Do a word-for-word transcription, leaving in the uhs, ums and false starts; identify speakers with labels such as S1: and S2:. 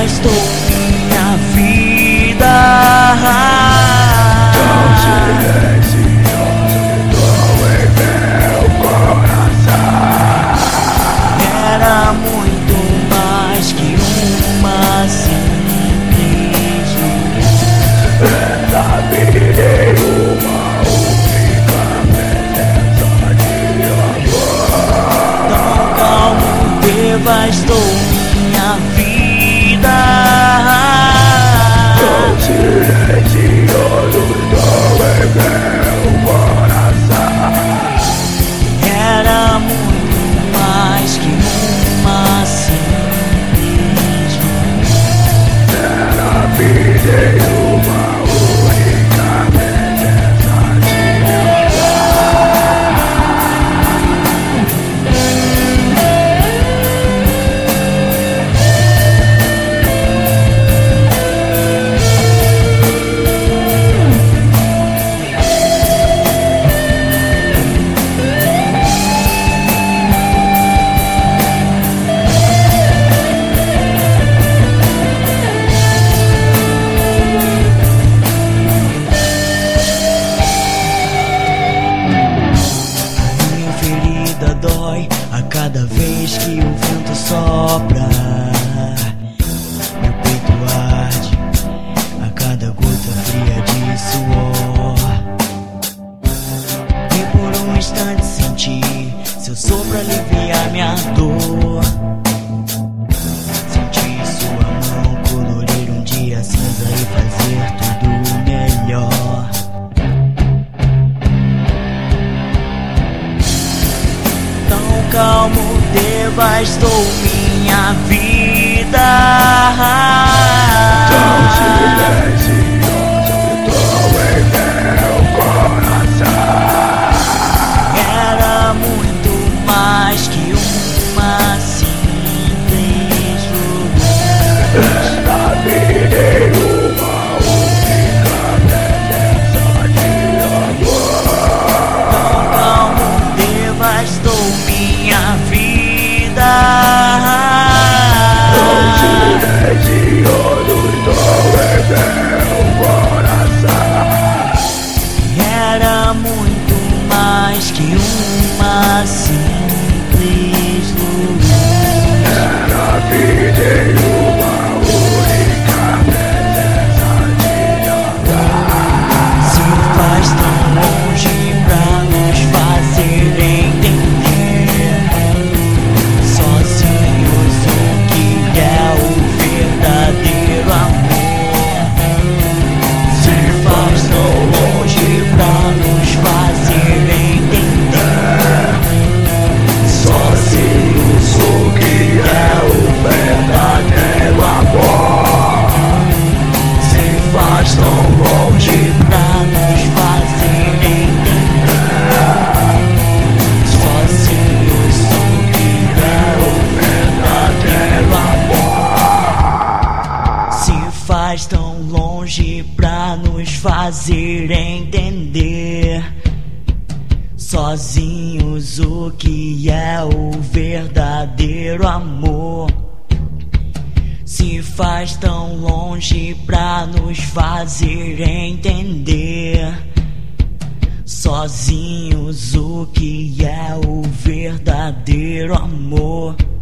S1: devastou minha vida.
S2: Tão silencioso gritou em meu coração.
S1: Era muito mais que uma simples luz.
S2: Essa vida é uma única presença de amor.
S1: Tão calmo devastou minha vida.
S2: Tão silencioso gritou em meu coração.
S1: Era muito mais que uma simples luz.
S2: Era vida é uma única presença de amor.
S1: Minha ferida dói a cada vez que o vento sopra. Meu peito arde a cada gota fria de suor. E por um instante senti seu sopro aliviar minha dor. Senti sua mão colorir um dia cinza e fazer tudo melhor. Tão calmo devastou minha vida.
S2: Tão silencioso gritou em meu coração.
S1: Era muito mais que uma simples luz.
S2: Esta vida é uma única presença de amor.
S1: Tão calmo devastou minha vida.
S2: Tão silencioso gritou em meu coração.
S1: Era muito mais que uma simples luz.
S2: Era vida é uma única presença de amor.
S1: Se faz tão longe pra nos fazer entender sozinhos o que é o verdadeiro amor. Se faz tão longe pra nos fazer entender
S2: Sozinhos o que é o verdadeiro amor.
S1: se faz tão longe pra nos fazer entender sozinhos o que é o verdadeiro amor. Se faz tão longe pra nos fazer entender sozinhos o que é o verdadeiro amor. Se faz tão longe pra nos fazer entender sozinhos o que é o verdadeiro amor.